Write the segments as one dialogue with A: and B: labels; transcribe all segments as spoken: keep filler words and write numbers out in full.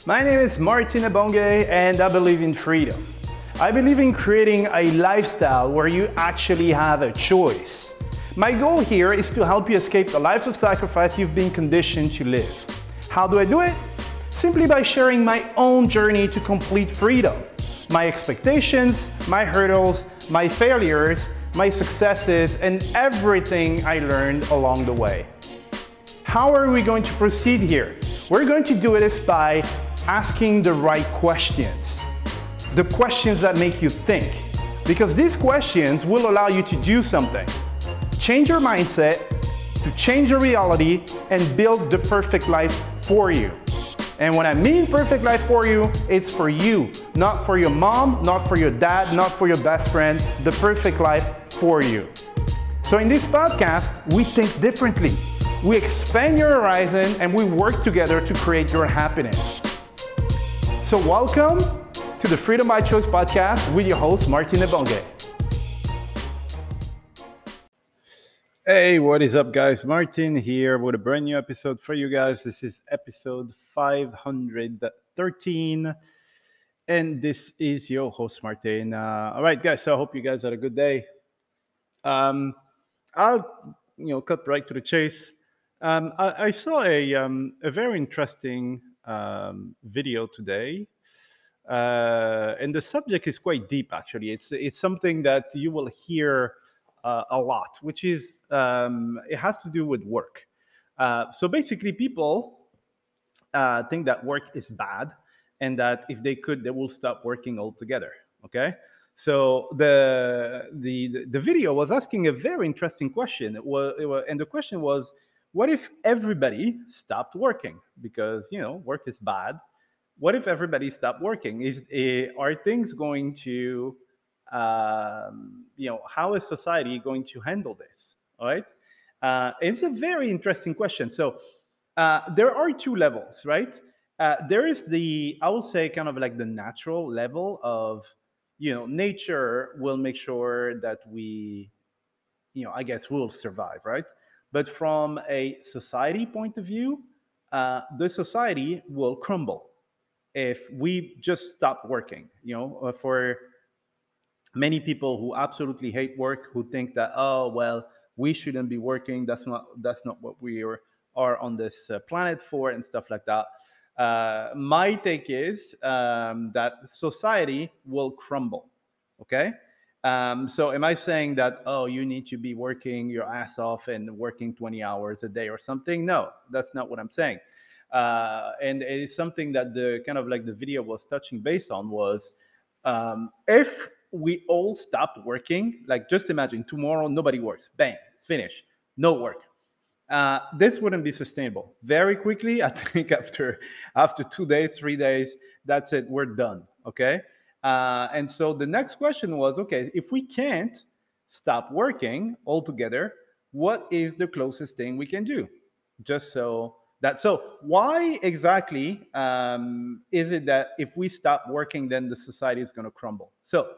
A: My name is Martin Ebonge and I believe in freedom. I believe in creating a lifestyle where you actually have a choice. My goal here is to help you escape the life of sacrifice you've been conditioned to live. How do I do it? Simply by sharing my own journey to complete freedom. My expectations, my hurdles, my failures, my successes, and everything I learned along the way. How are we going to proceed here? We're going to do it by asking the right questions. The questions that make you think. Because these questions will allow you to do something. Change your mindset, to change your reality, and build the perfect life for you. And when I mean perfect life for you, it's for you, not for your mom, not for your dad, not for your best friend, the perfect life for you. So in this podcast, we think differently. We expand your horizon and we work together to create your happiness. So welcome to the Freedom by Choice podcast with your host, Martin Ebonge. Hey, what is up, guys? Martin here with a brand new episode for you guys. This is episode five hundred thirteen, and this is your host, Martin. Uh, all right, guys, so I hope you guys had a good day. Um, I'll, you know, cut right to the chase. Um, I, I saw a, um, a very interesting um, video today, uh, and the subject is quite deep, actually. It's, it's something that you will hear Uh, a lot, which is um, it has to do with work. Uh, so basically, people uh, think that work is bad, and that if they could, they will stop working altogether. Okay, so the the the video was asking a very interesting question. It was, it was, and the question was, what if everybody stopped working? Because you know, work is bad. What if everybody stopped working? Is eh, are things going to um, you know, how is society going to handle this? All right. Uh, it's a very interesting question. So uh, there are two levels, right? Uh, there is the, I will say, kind of like the natural level of, you know, nature will make sure that we, you know, I guess we'll survive, right? But from a society point of view, uh, the society will crumble if we just stop working, you know, for many people who absolutely hate work, who think that, oh well, we shouldn't be working, that's not that's not what we are, are on this uh, planet for, and stuff like that. Uh, my take is um, that society will crumble. Okay. Um, so am I saying that, oh, you need to be working your ass off and working twenty hours a day or something? No, that's not what I'm saying. Uh, and it is something that the kind of like the video was touching base on was, um, if we all stopped working, like just imagine tomorrow nobody works, bang, it's finished, no work. Uh, this wouldn't be sustainable. Very quickly, I think after after two days, three days, that's it, we're done. Okay. Uh, and so the next question was, okay, if we can't stop working altogether, what is the closest thing we can do? Just so that, so why exactly um, is it that if we stop working, then the society is going to crumble? So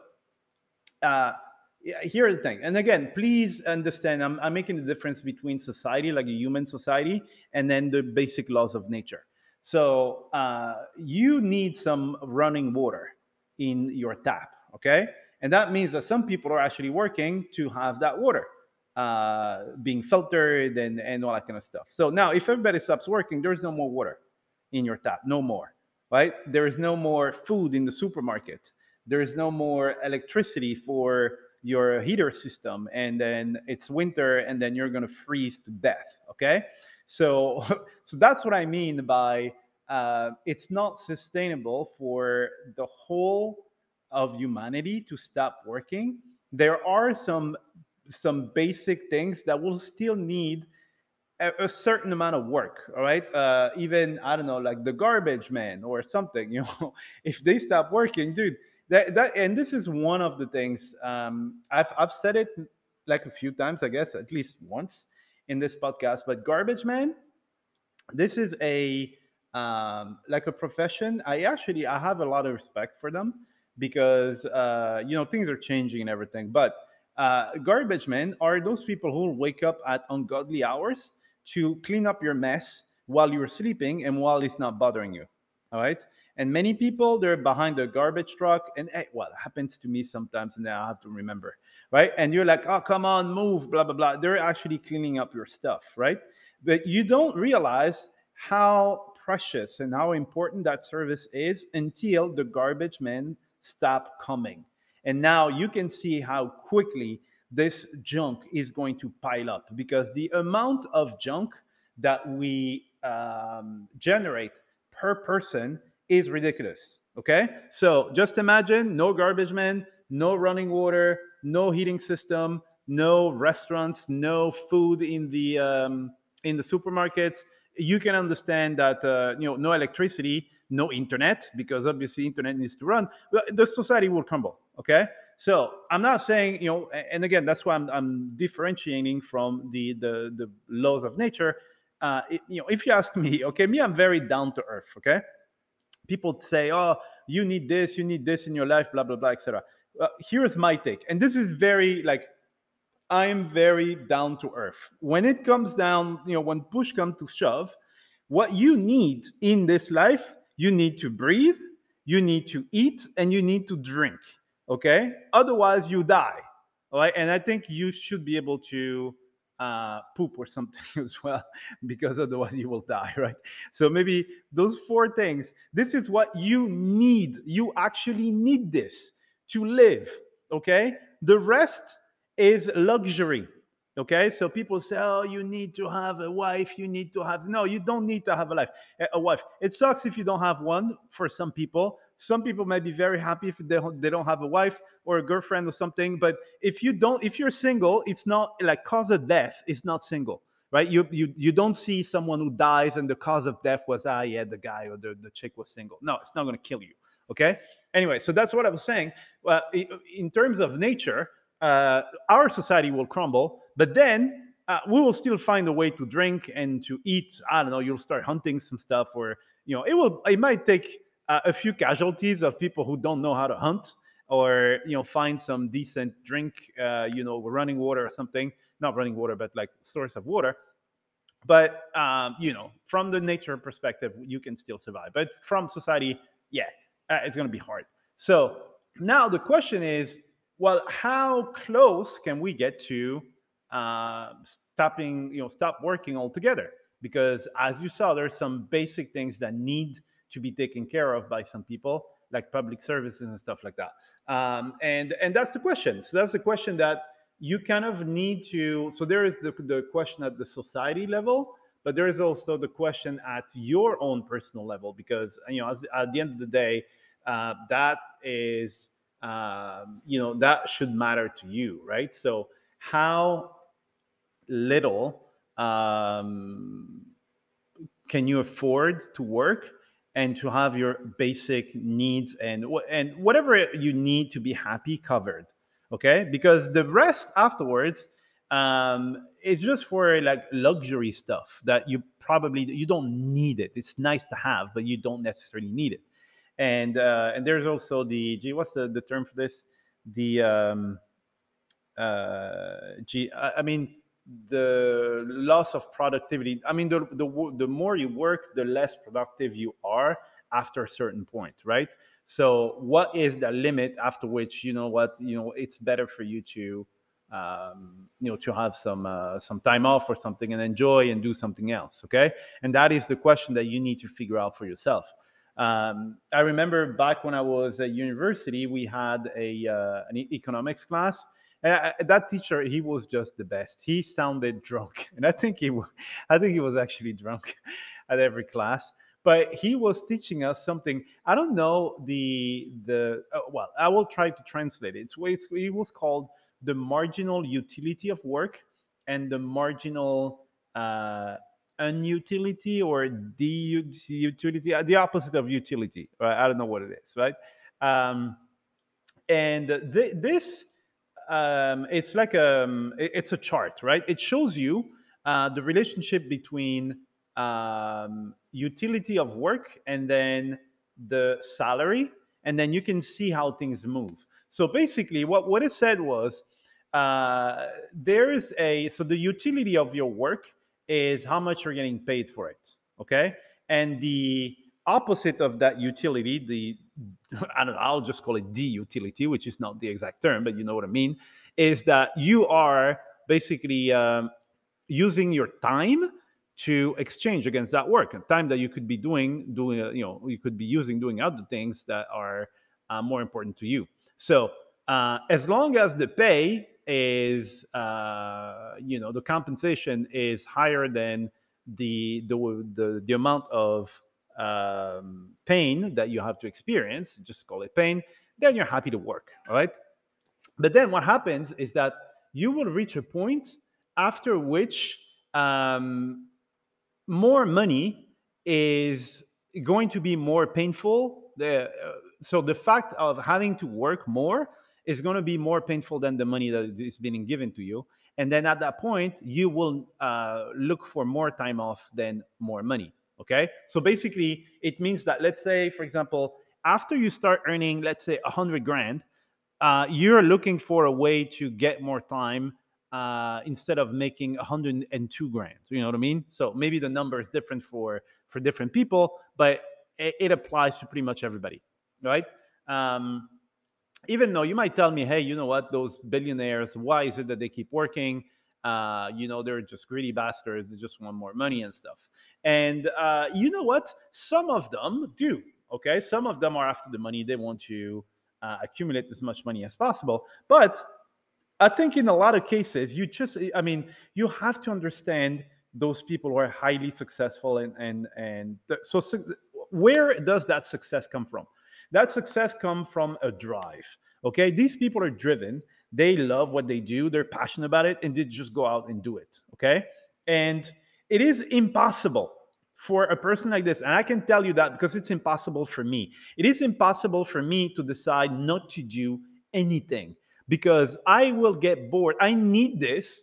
A: uh, yeah, here's the thing. And again, please understand, I'm, I'm making the difference between society, like a human society, and then the basic laws of nature. So uh, you need some running water in your tap, okay? And that means that some people are actually working to have that water uh, being filtered and, and all that kind of stuff. So now, if everybody stops working, there's no more water in your tap, no more, right? There is no more food in the supermarket. There is no more electricity for your heater system, and then it's winter, and then you're going to freeze to death. Okay, so so that's what I mean by uh, it's not sustainable for the whole of humanity to stop working. There are some some basic things that will still need a, a certain amount of work. All right, uh, even I don't know, like the garbage man or something. You know, if they stop working, dude. That, that and this is one of the things um, I've I've said it like a few times, I guess at least once in this podcast. But garbage man, this is a um, like a profession. I actually I have a lot of respect for them because uh, you know, things are changing and everything. But uh, garbage men are those people who will wake up at ungodly hours to clean up your mess while you're sleeping and while it's not bothering you. All right. And many people, they're behind the garbage truck. And hey, well, it happens to me sometimes, and then I have to remember. Right. And you're like, oh, come on, move, blah, blah, blah. They're actually cleaning up your stuff. Right. But you don't realize how precious and how important that service is until the garbage men stop coming. And now you can see how quickly this junk is going to pile up, because the amount of junk that we um, generate per person is ridiculous. Okay, so just imagine no garbage man, no running water, no heating system, no restaurants, no food in the um, in the supermarkets. You can understand that uh, you know no electricity, no internet, because obviously internet needs to run. Well, the society will crumble. Okay, so I'm not saying, you know, and again, that's why I'm, I'm differentiating from the the the laws of nature. Uh, it, you know, if you ask me, okay, me, I'm very down to earth. Okay, people say, oh, you need this, you need this in your life, blah blah blah, et cetera. Well, here's my take, and this is very like I'm very down to earth. When it comes down, you know, when push comes to shove, what you need in this life, you need to breathe, you need to eat, and you need to drink. Okay? Otherwise, you die. All right? And I think you should be able to uh, poop or something as well, because otherwise you will die, right? So maybe those four things, this is what you need. You actually need this to live. Okay? The rest is luxury. Okay, so people say, "Oh, you need to have a wife. You need to have." No, you don't need to have a life, a wife. It sucks if you don't have one. For some people, some people might be very happy if they don't, they don't have a wife or a girlfriend or something. But if you don't, if you're single, it's not like cause of death. It's not single, right? You you you don't see someone who dies and the cause of death was, ah, yeah, the guy or the, the chick was single. No, it's not going to kill you. Okay. Anyway, so that's what I was saying. Well, in terms of nature, uh, our society will crumble, but then uh, we will still find a way to drink and to eat. I don't know. You'll start hunting some stuff, or you know, it will. It might take uh, a few casualties of people who don't know how to hunt, or you know, find some decent drink. Uh, you know, running water or something. Not running water, but like source of water. But um, you know, from the nature perspective, you can still survive. But from society, yeah, uh, it's going to be hard. So now the question is, well, how close can we get to uh, stopping, you know, stop working altogether? Because as you saw, there's some basic things that need to be taken care of by some people, like public services and stuff like that. Um, and and that's the question. So that's the question that you kind of need to. So there is the, the question at the society level, but there is also the question at your own personal level, because you know, as, at the end of the day, uh, that is um, you know, that should matter to you, right? So how little um, can you afford to work and to have your basic needs and and whatever you need to be happy covered? Okay, because the rest afterwards um is just for like luxury stuff that you probably you don't need it. It's nice to have, but you don't necessarily need it. And uh and there's also the gee, what's the, the term for this? The um uh, gee, I, I mean, the loss of productivity. I mean, the, the the more you work, the less productive you are after a certain point, right? So, what is the limit after which you know what you know? It's better for you to um, you know to have some uh, some time off or something and enjoy and do something else. Okay, and that is the question that you need to figure out for yourself. Um, I remember back when I was at university, we had a uh, an e- economics class. And I- that teacher, he was just the best. He sounded drunk, and I think he, wa- I think he was actually drunk at every class. But he was teaching us something. I don't know the the uh, well. I will try to translate it. It's, it's it was called the marginal utility of work and the marginal uh, unutility or de-utility, uh, the opposite of utility. Right? I don't know what it is. Right. Um, and th- this um, it's like um, it- it's a chart, right? It shows you uh, the relationship between um, utility of work and then the salary, and then you can see how things move. So basically, what what it said was uh, there is a so the utility of your work is how much you're getting paid for it, okay, and the opposite of that utility, the I don't know, I'll just call it de-utility, which is not the exact term, but you know what I mean, is that you are basically um, using your time to exchange against that work, and time that you could be doing doing uh, you know, you could be using doing other things that are uh, more important to you. So uh, as long as the pay is uh, you know, the compensation is higher than the the the, the amount of um, pain that you have to experience, just call it pain, then you're happy to work. All right. But then what happens is that you will reach a point after which um, more money is going to be more painful. The, uh, so the fact of having to work more is going to be more painful than the money that is being given to you. And then at that point, you will uh, look for more time off than more money. Okay. So basically, it means that, let's say, for example, after you start earning, let's say, a hundred grand, uh, you're looking for a way to get more time uh, instead of making one hundred two grand. You know what I mean? So maybe the number is different for for different people, but it, it applies to pretty much everybody, right? Um, Even though you might tell me, hey, you know what, those billionaires, why is it that they keep working? Uh, you know, they're just greedy bastards. They just want more money and stuff. And uh, you know what? Some of them do. Okay, some of them are after the money. They want to uh, accumulate as much money as possible. But I think in a lot of cases, you just, I mean, you have to understand those people who are highly successful, and and and th- so su- where does that success come from? That success come from a drive. Okay, these people are driven. They love what they do. They're passionate about it, and they just go out and do it. Okay, and it is impossible for a person like this, and I can tell you that because it's impossible for me. It is impossible for me to decide not to do anything because I will get bored. I need this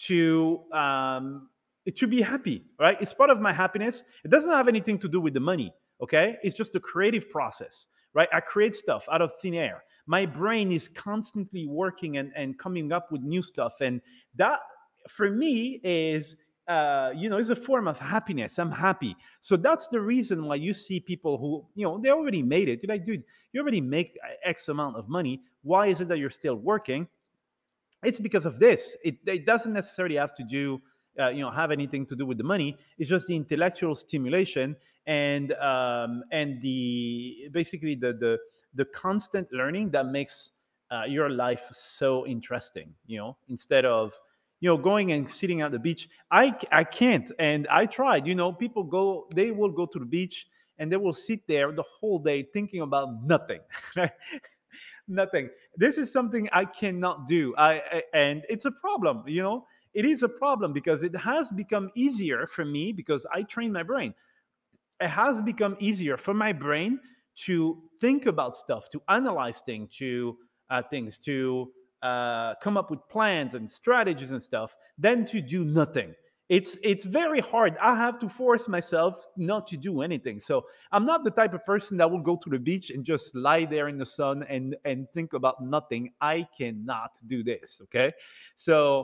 A: to um, to be happy, right? It's part of my happiness. It doesn't have anything to do with the money, okay? It's just a creative process, right? I create stuff out of thin air. My brain is constantly working and, and coming up with new stuff, and that for me is uh, you know, is a form of happiness. I'm happy. So that's the reason why you see people who, you know, they already made it. You're like, dude, you already make X amount of money. Why is it that you're still working? It's because of this. It, it doesn't necessarily have to do, uh, you know, have anything to do with the money. It's just the intellectual stimulation and um, and the basically the the the constant learning that makes uh, your life so interesting. You know, instead of, you know, going and sitting at the beach. I I can't, and I tried. You know, people go, they will go to the beach and they will sit there the whole day thinking about nothing. Nothing. This is something I cannot do. I, I and it's a problem, you know. It is a problem because it has become easier for me because I train my brain. It has become easier for my brain to think about stuff, to analyze things, to uh, things, to uh, come up with plans and strategies and stuff, than to do nothing. It's it's very hard. I have to force myself not to do anything. So I'm not the type of person that will go to the beach and just lie there in the sun and and think about nothing. I cannot do this. Okay, so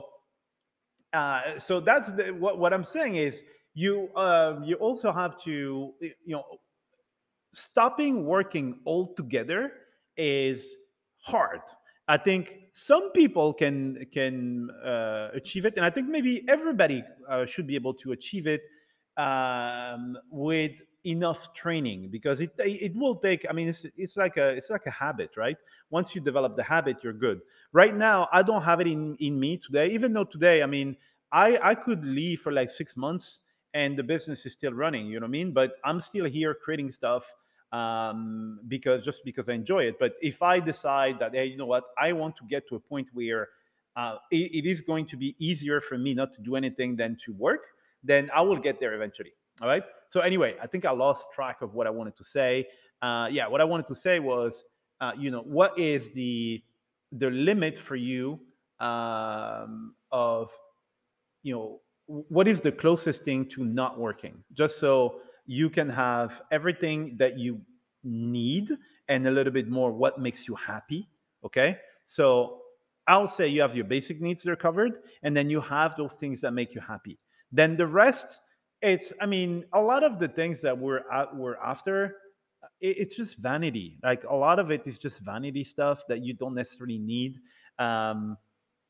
A: uh, so that's the, what what I'm saying is you uh, you also have to, you know, stopping working altogether is hard. I think some people can can uh, achieve it, and I think maybe everybody uh, should be able to achieve it um, with enough training because it it will take. I mean, it's it's like a it's like a habit, right? Once you develop the habit, you're good. Right now, I don't have it in in me today. Even though today, I mean, I I could leave for like six months and the business is still running. You know what I mean? But I'm still here creating stuff um, because just because I enjoy it. But if I decide that, hey, you know what, I want to get to a point where uh, it, it is going to be easier for me not to do anything than to work, then I will get there eventually. All right. So anyway, I think I lost track of what I wanted to say. Uh, yeah, what I wanted to say was, uh, you know, what is the the limit for you um, of, you know, what is the closest thing to not working, just so you can have everything that you need and a little bit more what makes you happy. Okay, so I'll say you have your basic needs that are covered, and then you have those things that make you happy. Then the rest, it's, I mean, a lot of the things that we're at, we're after, it, it's just vanity. Like a lot of it is just vanity stuff that you don't necessarily need. Um,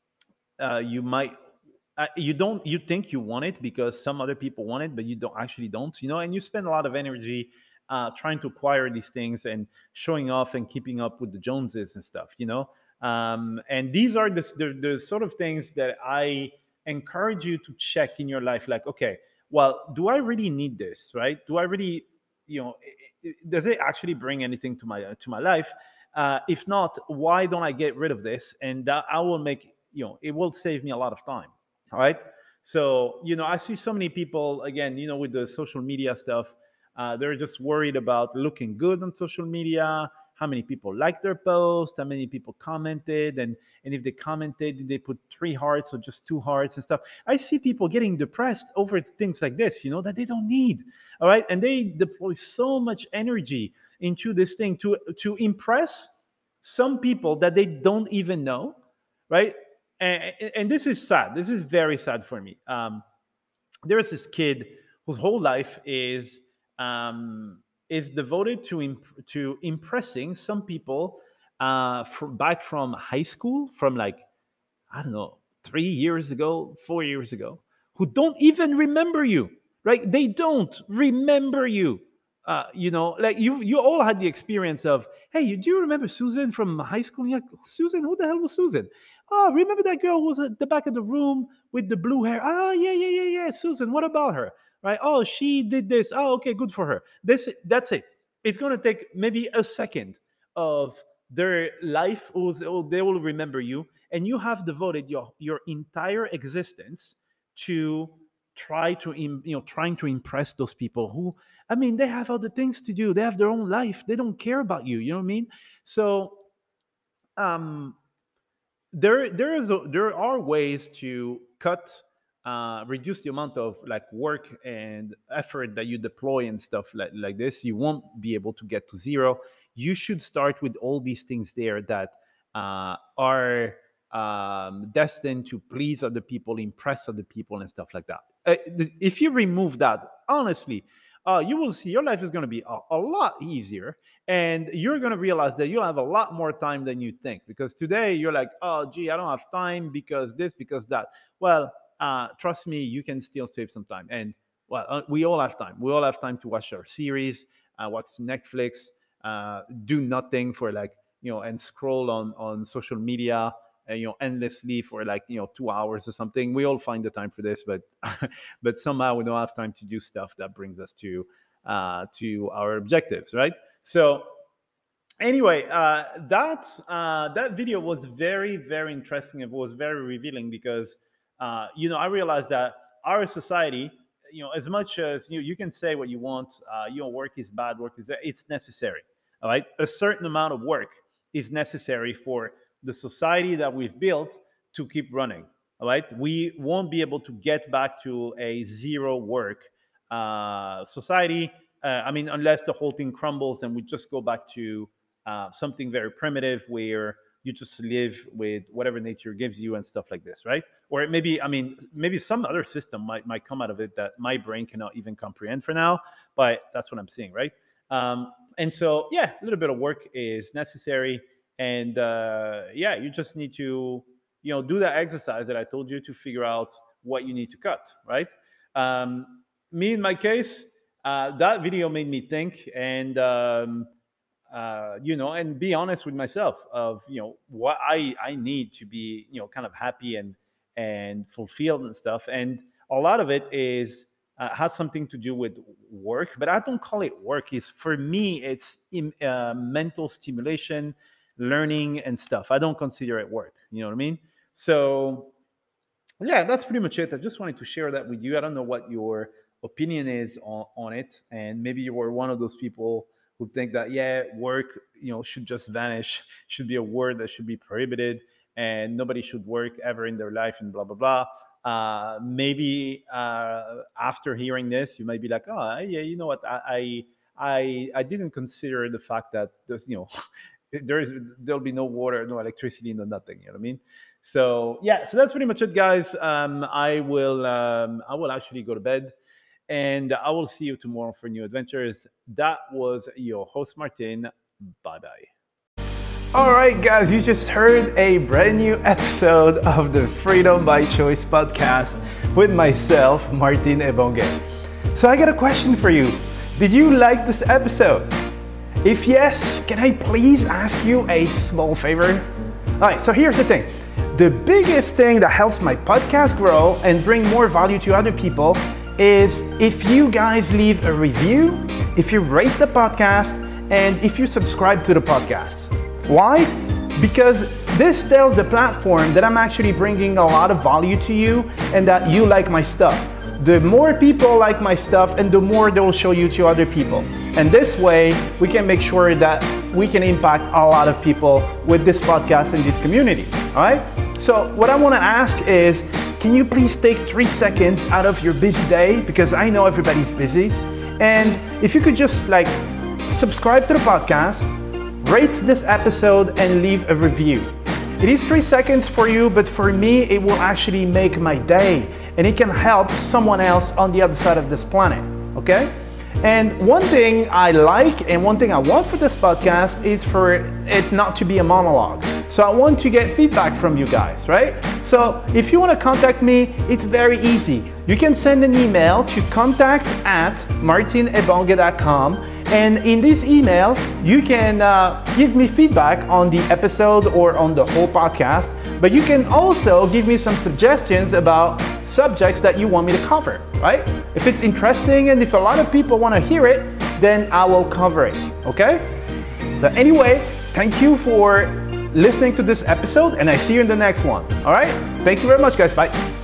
A: uh, you might uh, you don't you think you want it because some other people want it, but you don't actually don't, you know, and you spend a lot of energy uh, trying to acquire these things and showing off and keeping up with the Joneses and stuff, you know. Um, and these are the, the the sort of things that I encourage you to check in your life. Like, okay, well, do I really need this? Right? Do I really, you know, i- i- does it actually bring anything to my to my life? Uh, if not, why don't I get rid of this? And that I will make, you know, it will save me a lot of time. All right. So, you know, I see so many people, again, you know, with the social media stuff, uh, they're just worried about looking good on social media, how many people liked their post, how many people commented, and and if they commented, did they put three hearts or just two hearts and stuff. I see people getting depressed over things like this, you know, that they don't need. All right. And they deploy so much energy into this thing to to impress some people that they don't even know, right? And, and this is sad. This is very sad for me. Um, there's this kid whose whole life is um, is devoted to imp- to impressing some people uh, from back from high school, from like, I don't know, three years ago, four years ago, who don't even remember you, right? They don't remember you. Uh, you know, like you, you all had the experience of, hey, do you remember Susan from high school? Yeah, Susan, who the hell was Susan? Oh, remember that girl who was at the back of the room with the blue hair? Oh, yeah, yeah, yeah, yeah. Susan, what about her? Right? Oh, she did this. Oh, okay, good for her. This, that's it. It's gonna take maybe a second of their life, or they will remember you, and you have devoted your your entire existence to try to im- you know trying to impress those people who, I mean, they have other things to do, they have their own life, they don't care about you, you know what I mean? So um there there is a, there are ways to cut uh reduce the amount of like work and effort that you deploy and stuff like, like this. You won't be able to get to zero. You should start with all these things there that uh are um destined to please other people, impress other people and stuff like that. Uh, th- if you remove that, honestly, uh you will see your life is going to be a, a lot easier, and you're going to realize that you'll have a lot more time than you think, because today you're like, oh gee, I don't have time because this, because that. Well, uh, trust me, you can still save some time. And well, uh, we all have time. We all have time to watch our series, uh, watch Netflix, uh, do nothing for like, you know, and scroll on on social media, uh, you know, endlessly for like, you know, two hours or something. We all find the time for this, but but somehow we don't have time to do stuff that brings us to uh, to our objectives, right? So anyway, uh, that uh, that video was very, very interesting. It was very revealing because uh, you know, I realized that our society, you know, as much as you you can say what you want, uh, you know, work is bad, work is, it's necessary. All right, a certain amount of work is necessary for the society that we've built to keep running. All right, we won't be able to get back to a zero work uh, society. Uh, I mean, unless the whole thing crumbles and we just go back to uh, something very primitive where you just live with whatever nature gives you and stuff like this, right? Or maybe, I mean, maybe some other system might might come out of it that my brain cannot even comprehend for now, but that's what I'm seeing, right? Um, and so, yeah, a little bit of work is necessary, and uh, yeah, you just need to, you know, do that exercise that I told you to figure out what you need to cut, right? Um, Me, in my case, uh, that video made me think, and um, uh, you know, and be honest with myself of, you know, what I I need to be, you know, kind of happy and and fulfilled and stuff. And a lot of it is uh, has something to do with work, but I don't call it work. Is for me, it's in, uh, mental stimulation, learning and stuff. I don't consider it work. You know what I mean? So yeah, that's pretty much it. I just wanted to share that with you. I don't know what your opinion is on, on it, and maybe you were one of those people who think that, yeah, work, you know, should just vanish, should be a word that should be prohibited, and nobody should work ever in their life, and blah blah blah. Uh, maybe uh, after hearing this, you might be like, oh yeah, you know what, I I I, I didn't consider the fact that there's, you know, there is there'll be no water, no electricity, no nothing. You know what I mean? So yeah, so that's pretty much it, guys. Um, I will um, I will actually go to bed, And I will see you tomorrow for new adventures. That was your host, Martin. Bye bye. All right, guys, you just heard a brand new episode of the Freedom by Choice podcast with myself, Martin Ebonge. So I got a question for you. Did you like this episode? If yes, can I please ask you a small favor? All right, so here's the thing. The biggest thing that helps my podcast grow and bring more value to other people is if you guys leave a review, if you rate the podcast, and if you subscribe to the podcast. Why? Because this tells the platform that I'm actually bringing a lot of value to you and that you like my stuff. The more people like my stuff, and the more they will show you to other people. And this way, we can make sure that we can impact a lot of people with this podcast and this community, all right? So what I want to ask is, can you please take three seconds out of your busy day, because I know everybody's busy, and if you could just like subscribe to the podcast, rate this episode, and leave a review. It is three seconds for you, but for me, it will actually make my day, and it can help someone else on the other side of this planet, okay? And one thing I like and one thing I want for this podcast is for it not to be a monologue. So I want to get feedback from you guys, right? So if you want to contact me, it's very easy. You can send an email to contact at martin ebonge dot com, and in this email, you can uh, give me feedback on the episode or on the whole podcast, but you can also give me some suggestions about subjects that you want me to cover, right? If it's interesting and if a lot of people want to hear it, then I will cover it, okay? But anyway, thank you for listening to this episode, and I see you in the next one, all right? Thank you very much, guys. Bye.